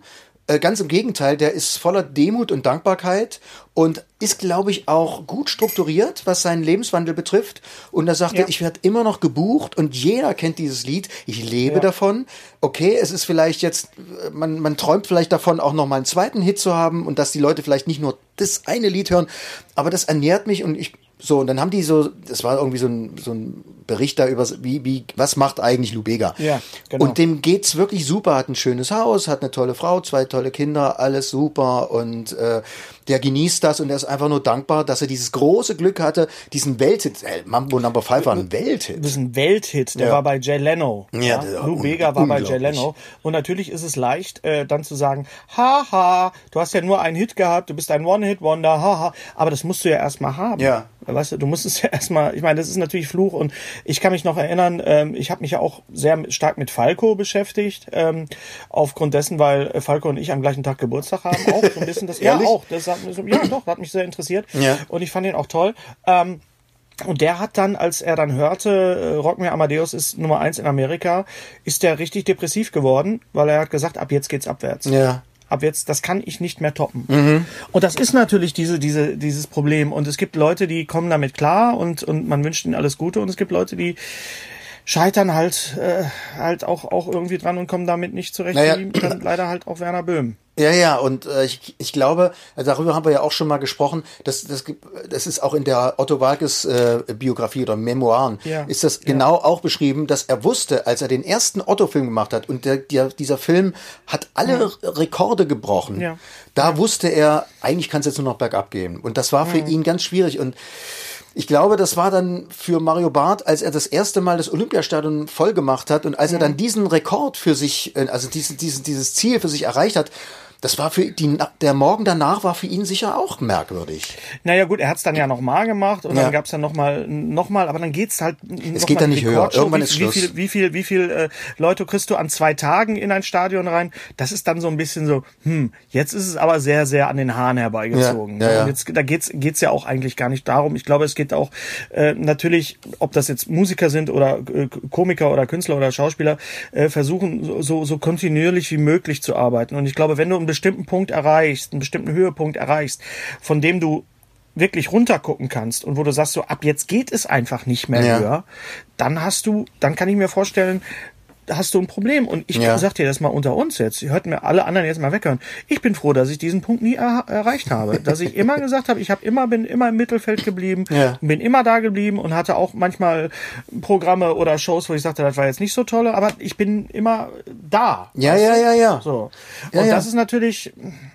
Äh, ganz im Gegenteil, der ist voller Demut und Dankbarkeit und ist, glaube ich, auch gut strukturiert, was seinen Lebenswandel betrifft. Und da sagt Ja. er, ich werde immer noch gebucht und jeder kennt dieses Lied. Ich lebe Ja. davon. Okay, es ist vielleicht jetzt, man, man träumt vielleicht davon, auch noch mal einen zweiten Hit zu haben und dass die Leute vielleicht nicht nur das eine Lied hören, aber das ernährt mich und ich, so, und dann haben die so, das war irgendwie so ein, so ein Bericht da über, wie, wie, was macht eigentlich Lou Bega? Ja, genau. Und dem geht's wirklich super, hat ein schönes Haus, hat eine tolle Frau, zwei tolle Kinder, alles super und äh, der genießt das und er ist einfach nur dankbar, dass er dieses große Glück hatte, diesen Welthit, äh, Mambo Number Five war ein Welthit. Das ist ein Welthit, der Ja. war bei Jay Leno. Ja, das war Lou un- Bega war bei Jay unglaublich. Leno. Und natürlich ist es leicht, äh, dann zu sagen, haha, du hast ja nur einen Hit gehabt, du bist ein One-Hit-Wonder, haha. Aber das musst du ja erstmal haben. Ja. Weißt du, du musst es ja erstmal, ich meine, das ist natürlich Fluch und ich kann mich noch erinnern, ähm, ich habe mich ja auch sehr stark mit Falco beschäftigt, ähm, aufgrund dessen, weil äh, Falco und ich am gleichen Tag Geburtstag haben, auch so ein bisschen das, ja Ehrlich? auch, das hat, mich so- ja doch, das hat mich sehr interessiert Ja. und ich fand ihn auch toll. Ähm, Und der hat dann, als er dann hörte, äh, Rock Me Amadeus ist Nummer eins in Amerika, ist der richtig depressiv geworden, weil er hat gesagt, ab jetzt geht's abwärts. Ja. Ab jetzt, das kann ich nicht mehr toppen. Und das ist natürlich diese, diese, dieses Problem. Und es gibt Leute, die kommen damit klar und, und man wünscht ihnen alles Gute. Und es gibt Leute, die scheitern halt, äh, halt auch, auch irgendwie dran und kommen damit nicht zurecht. Naja. Wie dann leider halt auch Werner Böhm. Ja, ja, und äh, ich, ich glaube, also darüber haben wir ja auch schon mal gesprochen, das, das, gibt- das ist auch in der Otto Walkes äh, Biografie oder Memoiren, Ja. ist das genau auch beschrieben, dass er wusste, als er den ersten Otto-Film gemacht hat und der, der, dieser Film hat alle Rekorde gebrochen, Ja. da wusste er, eigentlich kann es jetzt nur noch bergab gehen. Und das war für ihn ganz schwierig und ich glaube, das war dann für Mario Barth, als er das erste Mal das Olympiastadion voll gemacht hat und als er dann diesen Rekord für sich, äh, also diesen, diesen, dieses Ziel für sich erreicht hat, das war für die, der Morgen danach war für ihn sicher auch merkwürdig. Naja gut, er hat es dann ja nochmal gemacht und Ja. dann gab es dann nochmal, nochmal, aber dann geht's halt. Es geht dann nicht höher. Irgendwann wie, ist wie Schluss. viel, wie viel, wie viel äh, Leute kriegst du an zwei Tagen in ein Stadion rein? Das ist dann so ein bisschen so, hm, jetzt ist es aber sehr, sehr an den Haaren herbeigezogen. Ja, ja, So, ja. und jetzt, da geht's, geht's ja auch eigentlich gar nicht darum. Ich glaube, es geht auch äh, natürlich, ob das jetzt Musiker sind oder äh, Komiker oder Künstler oder Schauspieler, äh, versuchen so, so, so kontinuierlich wie möglich zu arbeiten. Und ich glaube, wenn du einen bestimmten Punkt erreichst, einen bestimmten Höhepunkt erreichst, von dem du wirklich runtergucken kannst und wo du sagst, so ab jetzt geht es einfach nicht mehr Ja. höher, dann hast du, dann kann ich mir vorstellen, hast du ein Problem. Und ich Ja. sag dir das mal unter uns jetzt, ihr hört mir alle anderen jetzt mal weghören. Ich bin froh, dass ich diesen Punkt nie er erreicht habe. Dass ich immer gesagt habe, ich habe immer, bin immer im Mittelfeld geblieben, Ja. bin immer da geblieben und hatte auch manchmal Programme oder Shows, wo ich sagte, das war jetzt nicht so toll, aber ich bin immer da. Ja, weißt ja, du? ja, ja. So. Ja, Und ja. das ist natürlich,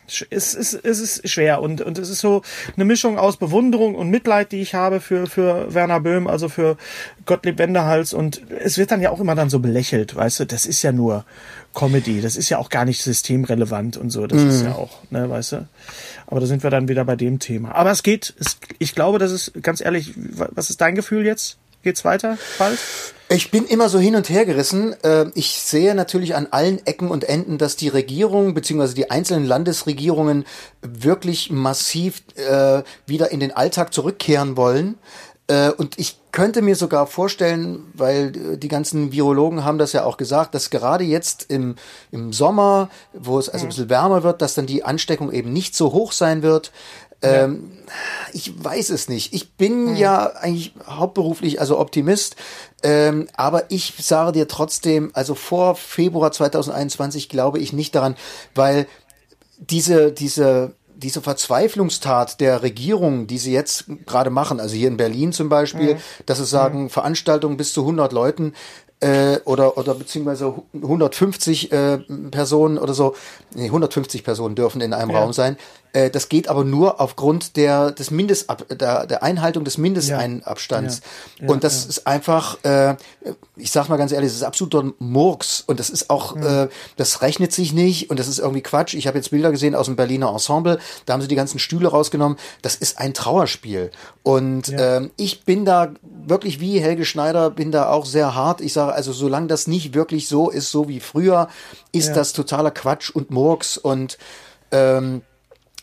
es ist, es ist schwer und, und es ist so eine Mischung aus Bewunderung und Mitleid, die ich habe für, für Werner Böhm, also für Gottlieb Wendehals und es wird dann ja auch immer dann so belächelt, weißt du, das ist ja nur Comedy, das ist ja auch gar nicht systemrelevant und so, das ist ja auch, ne, weißt du. Aber da sind wir dann wieder bei dem Thema. Aber es geht, es, ich glaube, das ist, ganz ehrlich, was ist dein Gefühl jetzt? Geht's weiter bald? Ich bin immer so hin und her gerissen. Äh, Ich sehe natürlich an allen Ecken und Enden, dass die Regierung bzw. die einzelnen Landesregierungen wirklich massiv äh, wieder in den Alltag zurückkehren wollen. Äh, Und ich könnte mir sogar vorstellen, weil äh, die ganzen Virologen haben das ja auch gesagt, dass gerade jetzt im, im Sommer, wo es also ein bisschen wärmer wird, dass dann die Ansteckung eben nicht so hoch sein wird. Ähm, ich weiß es nicht. Ich bin ja eigentlich hauptberuflich also Optimist, ähm, aber ich sage dir trotzdem, also vor Februar zweitausendeinundzwanzig glaube ich nicht daran, weil diese, diese, diese Verzweiflungstat der Regierung, die sie jetzt gerade machen, also hier in Berlin zum Beispiel, dass sie sagen, Veranstaltungen bis zu hundert Leuten, äh, oder, oder beziehungsweise hundertfünfzig äh, Personen oder so, nee, hundertfünfzig Personen dürfen in einem Ja. Raum sein. Äh, das geht aber nur aufgrund der, des Mindestab, der, der Einhaltung des Mindestabstands. Ja. Ja, und das ja. ist einfach, äh, ich sag mal ganz ehrlich, das ist absoluter Murks und das ist auch, äh, das rechnet sich nicht und das ist irgendwie Quatsch. Ich habe jetzt Bilder gesehen aus dem Berliner Ensemble, da haben sie die ganzen Stühle rausgenommen. Das ist ein Trauerspiel. Und Ja. ähm, ich bin da wirklich wie Helge Schneider, bin da auch sehr hart. Ich sage also, solange das nicht wirklich so ist, so wie früher, ist Ja. das totaler Quatsch und Murks und ähm,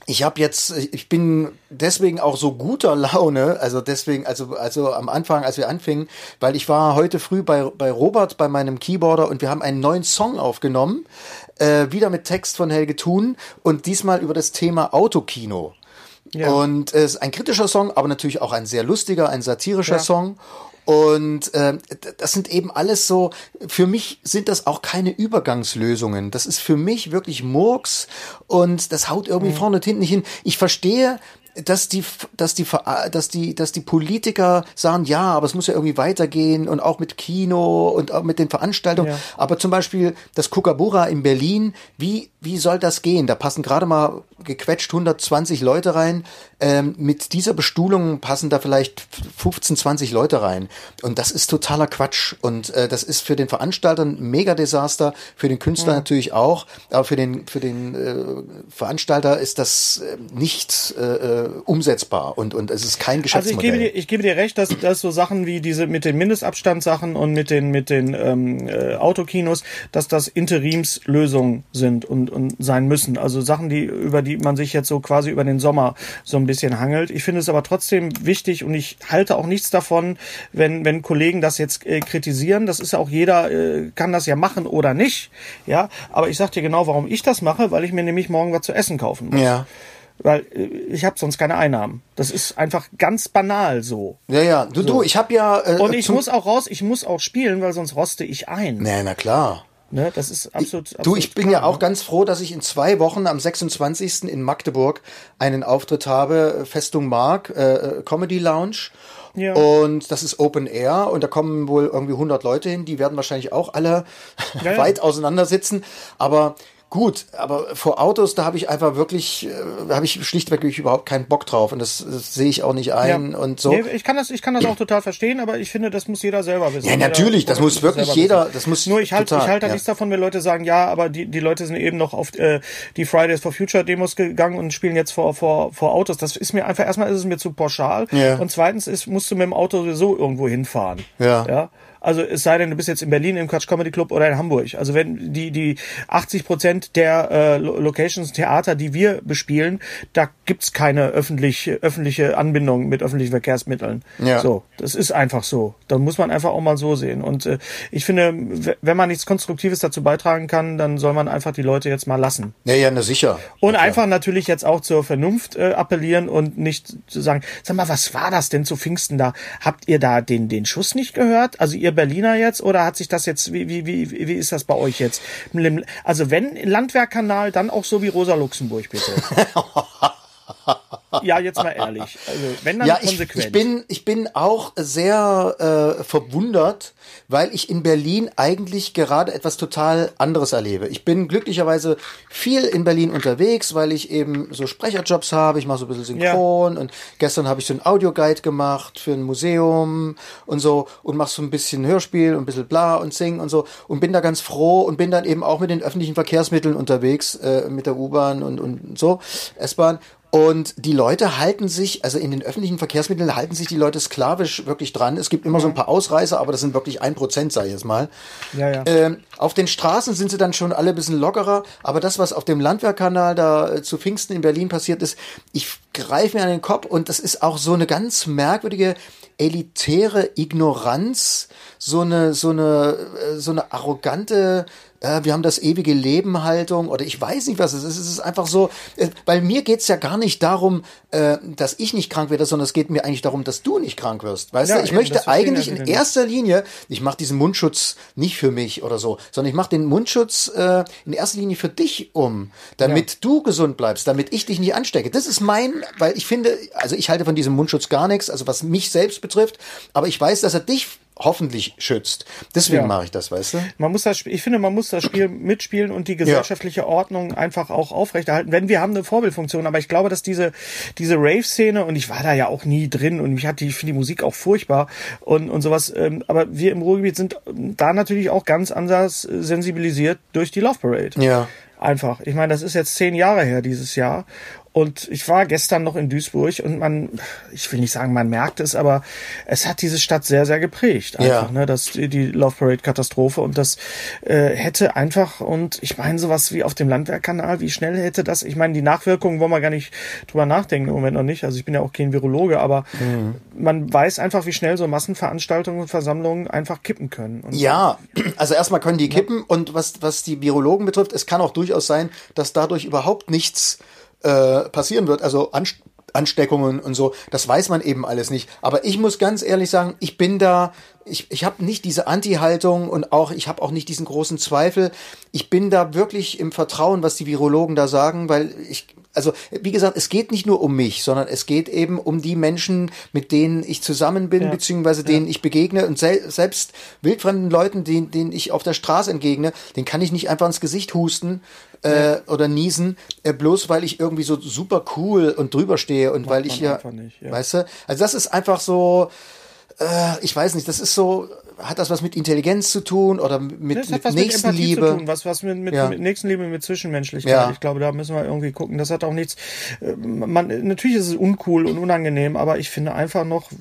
Ich habe jetzt, ich bin deswegen auch so guter Laune, also deswegen, also also am Anfang, als wir anfingen, weil ich war heute früh bei bei Robert, bei meinem Keyboarder und wir haben einen neuen Song aufgenommen, äh, wieder mit Text von Helge Thun und diesmal über das Thema Autokino. Ja. Und es ist ein kritischer Song, aber natürlich auch ein sehr lustiger, ein satirischer ja. Song. Und äh, das sind eben alles so, für mich sind das auch keine Übergangslösungen. Das ist für mich wirklich Murks und das haut irgendwie mhm. vorne und hinten nicht hin. Ich verstehe, dass die, dass die, dass die, dass die Politiker sagen, ja, aber es muss ja irgendwie weitergehen und auch mit Kino und auch mit den Veranstaltungen. Ja. Aber zum Beispiel das Kookaburra in Berlin, wie, wie soll das gehen? Da passen gerade mal gequetscht hundertzwanzig Leute rein. Ähm, mit dieser Bestuhlung passen da vielleicht fünfzehn, zwanzig Leute rein. Und das ist totaler Quatsch. Und äh, das ist für den Veranstalter ein Mega-Desaster, für den Künstler mhm. natürlich auch. Aber für den, für den äh, Veranstalter ist das äh, nicht äh, umsetzbar und und es ist kein Geschäftsmodell. Also ich gebe dir, ich gebe dir recht, dass, dass so Sachen wie diese mit den Mindestabstandssachen und mit den mit den ähm, äh, Autokinos, dass das Interimslösungen sind und und sein müssen. Also Sachen, die über die man sich jetzt so quasi über den Sommer so ein bisschen hangelt. Ich finde es aber trotzdem wichtig und ich halte auch nichts davon, wenn wenn Kollegen das jetzt äh, kritisieren. Das ist ja auch jeder äh, kann das ja machen oder nicht. Ja, aber ich sag dir genau, warum ich das mache, weil ich mir nämlich morgen was zu essen kaufen muss. Ja. Weil ich habe sonst keine Einnahmen. Das ist einfach ganz banal so. Ja, ja. Du, so. du, ich habe ja... Äh, Und ich muss auch raus, ich muss auch spielen, weil sonst roste ich ein. Nee, na klar. Ne, das ist absolut... Ich, absolut du, ich bin klar, ja auch ne? ganz froh, dass ich in zwei Wochen am sechsundzwanzigsten in Magdeburg einen Auftritt habe. Festung Mark, äh, Comedy Lounge. Ja. Und das ist Open Air und da kommen wohl irgendwie hundert Leute hin. Die werden wahrscheinlich auch alle ja, weit ja. auseinander sitzen. Aber... Gut, aber vor Autos, da habe ich einfach wirklich, da habe ich schlichtweg überhaupt keinen Bock drauf und das, das sehe ich auch nicht ein ja. und so. Nee, ich kann das, ich kann das auch total verstehen, aber ich finde, das muss jeder selber wissen. Ja, natürlich, jeder, das muss wirklich jeder, das muss Nur ich halte, ich halte ja. nichts davon, wenn Leute sagen, ja, aber die, die Leute sind eben noch auf äh, die Fridays for Future Demos gegangen und spielen jetzt vor, vor, vor Autos. Das ist mir einfach, erstmal ist es mir zu pauschal ja. und zweitens ist, musst du mit dem Auto sowieso irgendwo hinfahren. Ja. Ja. Also es sei denn, du bist jetzt in Berlin im Quatsch Comedy Club oder in Hamburg. Also wenn die die achtzig Prozent der äh, Locations, Theater, die wir bespielen, da gibt's keine öffentliche öffentliche Anbindung mit öffentlichen Verkehrsmitteln. Ja. So, das ist einfach so. Da muss man einfach auch mal so sehen. Und äh, ich finde, w- wenn man nichts Konstruktives dazu beitragen kann, dann soll man einfach die Leute jetzt mal lassen. Ja, ja, na sicher. Und ja, einfach natürlich jetzt auch zur Vernunft äh, appellieren und nicht zu sagen, sag mal, was war das denn zu Pfingsten da? Habt ihr da den den Schuss nicht gehört? Also ihr Berliner jetzt oder hat sich das jetzt, wie, wie, wie, wie ist das bei euch jetzt? Also wenn Landwehrkanal, dann auch so wie Rosa Luxemburg, bitte. Ja, jetzt mal ehrlich. Also wenn dann ja, konsequent. Ich, ich bin, ich bin auch sehr äh, verwundert, weil ich in Berlin eigentlich gerade etwas total anderes erlebe. Ich bin glücklicherweise viel in Berlin unterwegs, weil ich eben so Sprecherjobs habe. Ich mache so ein bisschen Synchron ja. und gestern habe ich so einen Audioguide gemacht für ein Museum und so und mache so ein bisschen Hörspiel und ein bisschen bla und sing und so und bin da ganz froh und bin dann eben auch mit den öffentlichen Verkehrsmitteln unterwegs, äh, mit der U-Bahn und, und so, S-Bahn. Und die Leute halten sich, also in den öffentlichen Verkehrsmitteln halten sich die Leute sklavisch wirklich dran. Es gibt immer so ein paar Ausreißer, aber das sind wirklich ein Prozent, sag ich jetzt mal. Ja, ja. Ähm, auf den Straßen sind sie dann schon alle ein bisschen lockerer, aber das, was auf dem Landwehrkanal da äh, zu Pfingsten in Berlin passiert ist, ich greife mir an den Kopf und das ist auch so eine ganz merkwürdige, elitäre Ignoranz, so eine, so eine, äh, so eine arrogante, äh, wir haben das ewige Leben Haltung oder ich weiß nicht, was es ist. Es ist einfach so, äh, bei mir geht's ja gar nicht darum, äh, dass ich nicht krank werde, sondern es geht mir eigentlich darum, dass du nicht krank wirst. Weißt ja, du, ich eben, möchte eigentlich in ja erster Linie, ich mache diesen Mundschutz nicht für mich oder so, sondern ich mache den Mundschutz äh, in erster Linie für dich um, damit ja. du gesund bleibst, damit ich dich nicht anstecke. Das ist mein, weil ich finde, also ich halte von diesem Mundschutz gar nichts, also was mich selbst betrifft, aber ich weiß, dass er dich hoffentlich schützt. Deswegen ja. mache ich das, weißt du? Man muss das, ich finde, man muss das Spiel mitspielen und die gesellschaftliche ja. Ordnung einfach auch aufrechterhalten. Wenn wir haben eine Vorbildfunktion, aber ich glaube, dass diese diese Rave-Szene und ich war da ja auch nie drin und mich hat die, ich finde die Musik auch furchtbar und und sowas. Ähm, aber wir im Ruhrgebiet sind da natürlich auch ganz anders sensibilisiert durch die Love Parade. Ja. Einfach. Ich meine, das ist jetzt zehn Jahre her dieses Jahr Und ich war gestern noch in Duisburg und man, ich will nicht sagen, man merkt es, aber es hat diese Stadt sehr, sehr geprägt. Einfach, Ja. ne, das, die, die Love Parade-Katastrophe und das äh, hätte einfach, und ich meine sowas wie auf dem Landwehrkanal, wie schnell hätte das, ich meine, die Nachwirkungen wollen wir gar nicht drüber nachdenken, im Moment noch nicht, also ich bin ja auch kein Virologe, aber mhm. man weiß einfach, wie schnell so Massenveranstaltungen und Versammlungen einfach kippen können. Und ja, also erstmal können die kippen ja. und was, was die Virologen betrifft, es kann auch durchaus sein, dass dadurch überhaupt nichts Äh, passieren wird, also Anst- Ansteckungen und so, das weiß man eben alles nicht. Aber ich muss ganz ehrlich sagen, ich bin da, ich, ich habe nicht diese Anti-Haltung und auch, ich habe auch nicht diesen großen Zweifel. Ich bin da wirklich im Vertrauen, was die Virologen da sagen, weil ich, also wie gesagt, es geht nicht nur um mich, sondern es geht eben um die Menschen, mit denen ich zusammen bin, ja. beziehungsweise denen ja. ich begegne und sel- selbst wildfremden Leuten, denen, denen ich auf der Straße entgegne, den kann ich nicht einfach ins Gesicht husten äh, ja. oder niesen, äh, bloß weil ich irgendwie so super cool und drüber stehe und Macht weil ich ja, nicht, ja, weißt du, also das ist einfach so, äh, ich weiß nicht, das ist so, hat das was mit Intelligenz zu tun oder mit, das mit hat was Nächstenliebe? Mit Empathie zu tun, was, was mit, mit, ja. mit Nächstenliebe, mit Zwischenmenschlichkeit. Ja. Ich glaube, da müssen wir irgendwie gucken. Das hat auch nichts, man, natürlich ist es uncool und unangenehm, aber ich finde einfach noch,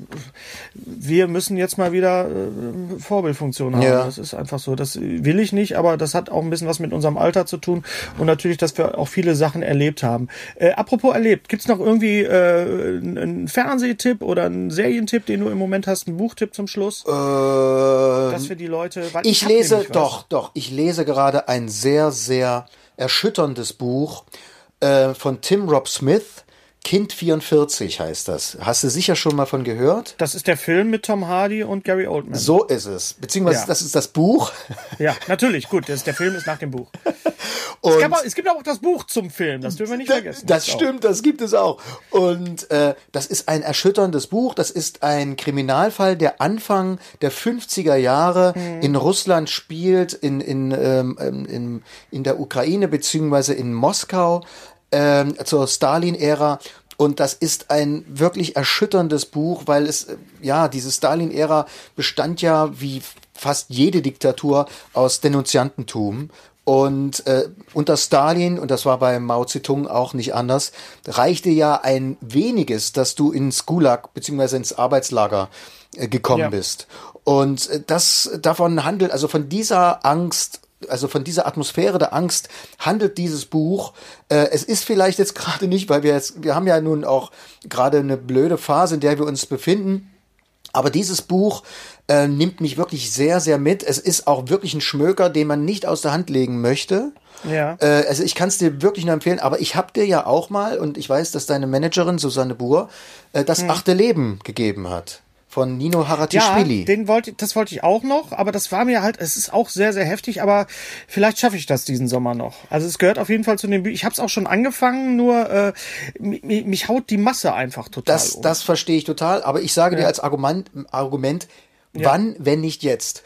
wir müssen jetzt mal wieder äh, Vorbildfunktion haben. Ja. Das ist einfach so. Das will ich nicht, aber das hat auch ein bisschen was mit unserem Alter zu tun und natürlich, dass wir auch viele Sachen erlebt haben. Äh, apropos erlebt, gibt's noch irgendwie äh, einen Fernsehtipp oder einen Serientipp, den du im Moment hast, einen Buchtipp zum Schluss? Äh, Dass wir die Leute, weil ich, ich lese, doch, doch, ich lese gerade ein sehr, sehr erschütterndes Buch äh, von Tim Rob Smith. Kind vierundvierzig heißt das. Hast du sicher schon mal von gehört? Das ist der Film mit Tom Hardy und Gary Oldman. So ist es. Beziehungsweise Ja. das ist das Buch. Ja, natürlich. Gut, das, der Film ist nach dem Buch. Und Es, gab auch, es gibt auch das Buch zum Film, das dürfen wir nicht vergessen. Das auch. stimmt, das gibt es auch. Und äh, das ist ein erschütterndes Buch. Das ist ein Kriminalfall, der Anfang der fünfziger Jahre mhm. in Russland spielt, in, in, ähm, in, in der Ukraine beziehungsweise in Moskau ähm, zur Stalin-Ära. Und das ist ein wirklich erschütterndes Buch, weil es, ja, diese Stalin-Ära bestand ja wie fast jede Diktatur aus Denunziantentum. Und äh, unter Stalin, und das war bei Mao Zedong auch nicht anders, reichte ja ein weniges, dass du ins Gulag bzw. ins Arbeitslager äh, gekommen ja. bist. Und äh, das davon handelt, also von dieser Angst, also von dieser Atmosphäre der Angst handelt dieses Buch. Äh, es ist vielleicht jetzt gerade nicht, weil wir jetzt, wir haben ja nun auch gerade eine blöde Phase, in der wir uns befinden. Aber dieses Buch äh, nimmt mich wirklich sehr, sehr mit. Es ist auch wirklich ein Schmöker, den man nicht aus der Hand legen möchte. Ja. Äh, also ich kann es dir wirklich nur empfehlen. Aber ich habe dir ja auch mal, und ich weiß, dass deine Managerin Susanne Buhr äh, das hm. achte Leben gegeben hat. Von Nino Haratischvili. Ja, den wollte, das wollte ich auch noch, aber das war mir halt, es ist auch sehr, sehr heftig, aber vielleicht schaffe ich das diesen Sommer noch. Also es gehört auf jeden Fall zu den Büchern. Ich habe es auch schon angefangen, nur äh, mich, mich haut die Masse einfach total Das, um. das verstehe ich total, aber ich sage ja. dir als Argument, Argument Ja. Wann, wenn nicht jetzt?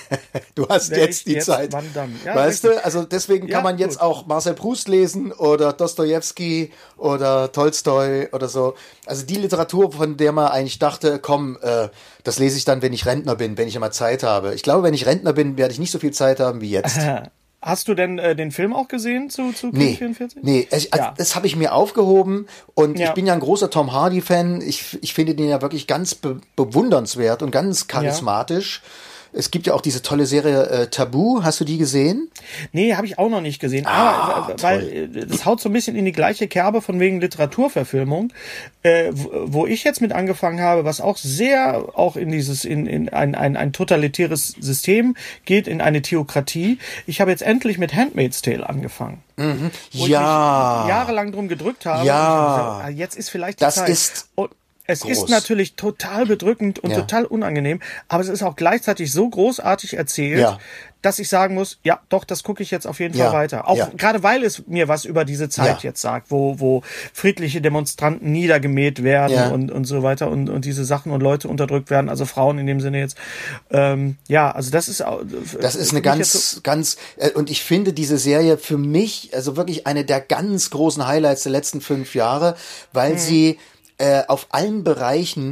Du hast Wenn jetzt die jetzt, Zeit. wann dann? Ja, weißt richtig. du, also deswegen kann Ja, man jetzt gut. auch Marcel Proust lesen oder Dostojewski oder Tolstoi oder so. Also die Literatur, von der man eigentlich dachte, komm, äh, das lese ich dann, wenn ich Rentner bin, wenn ich immer Zeit habe. Ich glaube, wenn ich Rentner bin, werde ich nicht so viel Zeit haben wie jetzt. Hast du denn äh, den Film auch gesehen zu, zu Kind Nee, vierundvierzig? nee, ich, Ja. das habe ich mir aufgehoben und Ja. ich bin ja ein großer Tom Hardy-Fan. Ich, ich finde den ja wirklich ganz be bewundernswert und ganz charismatisch. Es gibt ja auch diese tolle Serie äh, Tabu. Hast du die gesehen? Nee, habe ich auch noch nicht gesehen. Ah, Aber äh, weil äh, das haut so ein bisschen in die gleiche Kerbe von wegen Literaturverfilmung, äh, wo, wo ich jetzt mit angefangen habe, was auch sehr auch in dieses in, in ein, ein ein totalitäres System geht, in eine Theokratie. Ich habe jetzt endlich mit Handmaid's Tale angefangen. Mhm. Wo Ja. ich mich jahrelang drum gedrückt habe. Ja. Und ich habe gesagt, ah, jetzt ist vielleicht die Das Zeit. ist Und es groß. ist natürlich total bedrückend und Ja. total unangenehm, aber es ist auch gleichzeitig so großartig erzählt, Ja. dass ich sagen muss, ja, doch, das gucke ich jetzt auf jeden Fall Ja. weiter. Auch Ja. gerade weil es mir was über diese Zeit Ja. jetzt sagt, wo, wo friedliche Demonstranten niedergemäht werden Ja. und, und so weiter und, und diese Sachen und Leute unterdrückt werden, also Frauen in dem Sinne jetzt. Ähm, ja, also das ist auch. Das ist für eine mich jetzt ganz, so, ganz, äh, und ich finde diese Serie für mich, also wirklich eine der ganz großen Highlights der letzten fünf Jahre, weil Mhm. sie äh, auf allen Bereichen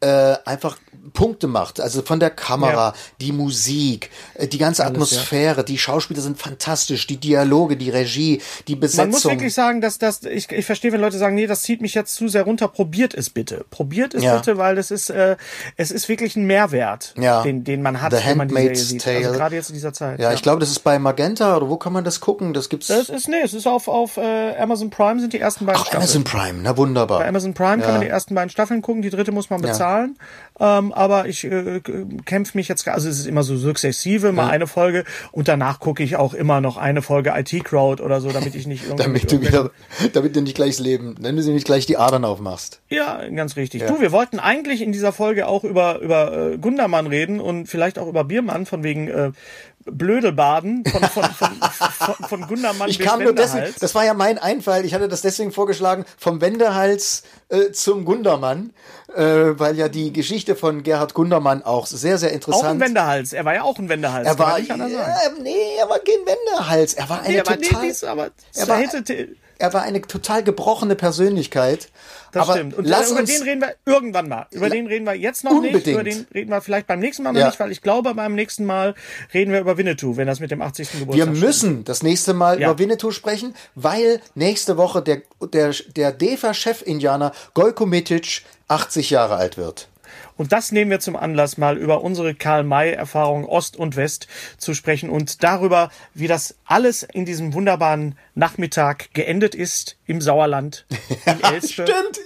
äh, einfach Punkte macht. Also von der Kamera, Ja. die Musik, äh, die ganze Alles, Atmosphäre, ja. Die Schauspieler sind fantastisch, die Dialoge, die Regie, die Besetzung. Man muss wirklich sagen, dass das, ich, ich verstehe, wenn Leute sagen, nee, das zieht mich jetzt zu sehr runter, probiert es bitte. Probiert es Ja. bitte, weil es ist, äh, es ist wirklich ein Mehrwert, Ja. den, den man hat, The wenn man die Serie Handmaid's sieht. Tale. Also gerade jetzt in dieser Zeit. Ja, ich glaube, das ist bei Magenta, oder wo kann man das gucken? Das gibt's. Das ist, nee, es ist auf, auf äh, Amazon Prime sind die ersten beiden Ach, Staffeln. Amazon Prime, na wunderbar. Bei Amazon Prime Ja. kann man die ersten beiden Staffeln gucken, die dritte muss man bezahlen. Ähm, aber ich äh, kämpfe mich jetzt, also es ist immer so sukzessive, mal Ja. eine Folge und danach gucke ich auch immer noch eine Folge I T Crowd oder so, damit ich nicht irgendwie... damit du wieder, damit du nicht gleich das Leben, wenn du sie nicht gleich die Adern aufmachst. Ja, ganz richtig. Ja. Du, wir wollten eigentlich in dieser Folge auch über, über äh, Gundermann reden und vielleicht auch über Biermann, von wegen äh, Blödelbaden, von, von, von, von, von Gundermann Ich bis kam nur deswegen, Wendehals. das war ja mein Einfall, ich hatte das deswegen vorgeschlagen, vom Wendehals äh, zum Gundermann, äh, weil ja die Geschichte von Gerhard Gundermann auch sehr, sehr interessant. Auch ein Wendehals. Er war ja auch ein Wendehals. Er kann man war, nicht anders ja, sagen. nee, er war kein Wendehals. Er war eine Nee, aber nee, total, dies, aber er war, hätte, er war eine total gebrochene Persönlichkeit. das aber stimmt. Und lass über uns, den reden wir irgendwann mal. Über den reden wir jetzt noch Unbedingt. nicht. Über den reden wir vielleicht beim nächsten Mal noch Ja. nicht, weil ich glaube, beim nächsten Mal reden wir über Winnetou, wenn das mit dem achtzigsten wir Geburtstag stimmt. müssen das nächste Mal Ja. über Winnetou sprechen, weil nächste Woche der, der, der D E F A-Chef-Indianer Gojko Mitic achtzig Jahre alt wird. Und das nehmen wir zum Anlass, mal über unsere Karl-May-Erfahrung Ost und West zu sprechen und darüber, wie das alles in diesem wunderbaren Nachmittag geendet ist im Sauerland, in Elspe. Stimmt,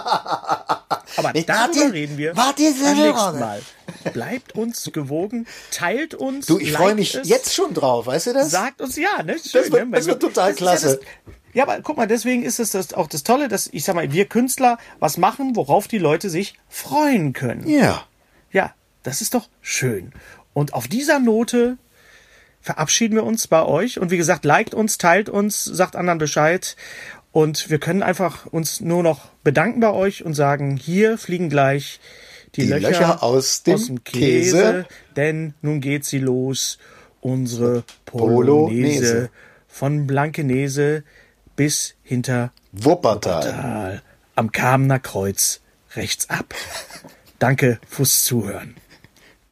ja. Aber Ich- darüber warte, reden wir warte, beim nächsten warte. Mal. Bleibt uns gewogen, teilt uns, Du, ich freue liked mich es, jetzt schon drauf, weißt du das? sagt uns ja, ne? Schön, Das wird- ne? das wird total ist ja klasse. das- Ja, aber guck mal, deswegen ist es das auch das Tolle, dass, ich sag mal, wir Künstler was machen, worauf die Leute sich freuen können. Ja. Ja, das ist doch schön. Und auf dieser Note verabschieden wir uns bei euch. Und wie gesagt, liked uns, teilt uns, sagt anderen Bescheid. Und wir können einfach uns nur noch bedanken bei euch und sagen, hier fliegen gleich die, Die Löcher, Löcher aus dem Käse, Käse. Denn nun geht sie los, unsere Polonaise. Polonaise von Blankenese bis hinter Wuppertal. Tal am Kamener Kreuz rechts ab. Danke fürs Zuhören.